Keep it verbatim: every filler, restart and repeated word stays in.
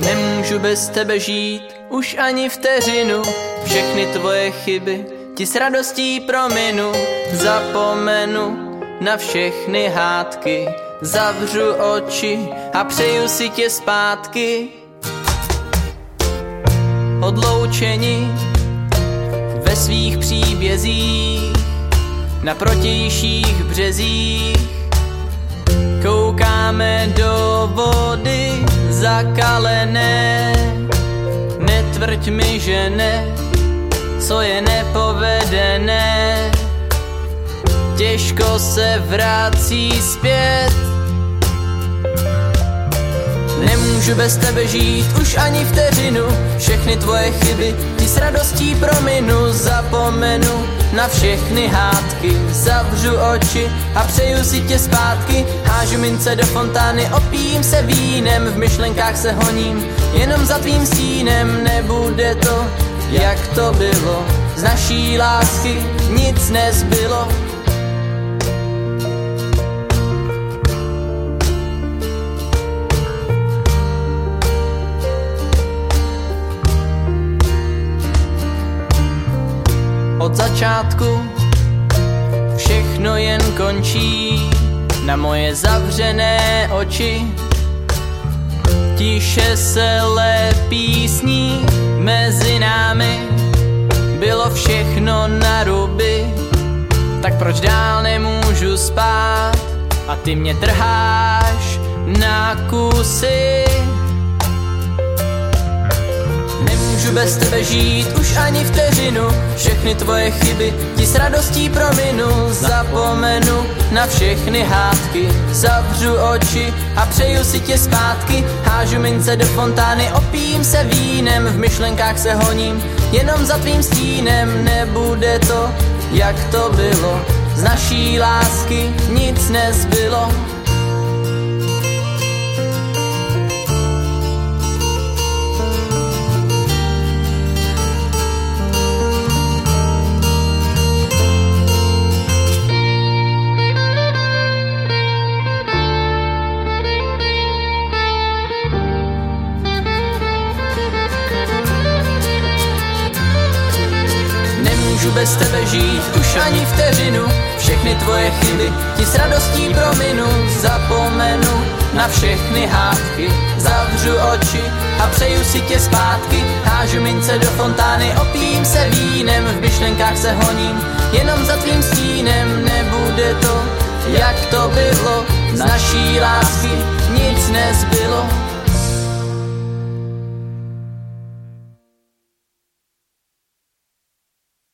Nemůžu bez tebe žít už ani vteřinu, všechny tvoje chyby ti s radostí prominu. Zapomenu na všechny hádky, zavřu oči a přeju si tě zpátky. Odloučeni ve svých příbězích na protějších březích, koukáme do vody zakalené. Netvrď mi, že ne, co je nepovedené, těžko se vrací zpět. Nemůžu bez tebe žít už ani vteřinu, všechny tvoje chyby ti s radostí prominu. Zapomenu na všechny hádky, zavřu oči a přeju si tě zpátky. Hážu mince do fontány, opijím se vínem, v myšlenkách se honím jenom za tvým stínem. Nebude to, jak to bylo, z naší lásky nic nezbylo. Od začátku všechno jen končí na moje zavřené oči. Tiše se lepí sní mezi námi, bylo všechno na ruby, tak proč dál nemůžu spát a ty mě trháš na kusy. Nemůžu bez tebe žít už ani vteřinu, všechny tvoje chyby ti s radostí prominu. Zapomenu na všechny hádky, zavřu oči a přeju si tě zpátky. Hážu mince do fontány, opijím se vínem, v myšlenkách se honím jenom za tvým stínem. Nebude to, jak to bylo, z naší lásky nic nezbylo. Nemůžu bez tebe žít už ani vteřinu, všechny tvoje chyby ti s radostí prominu. Zapomenu na všechny hádky, zavřu oči a přeju si tě zpátky. Hážu mince do fontány, opijím se vínem, v myšlenkách se honím jenom za tvým stínem. Nebude to, jak to bylo, z naší lásky nic nezbylo.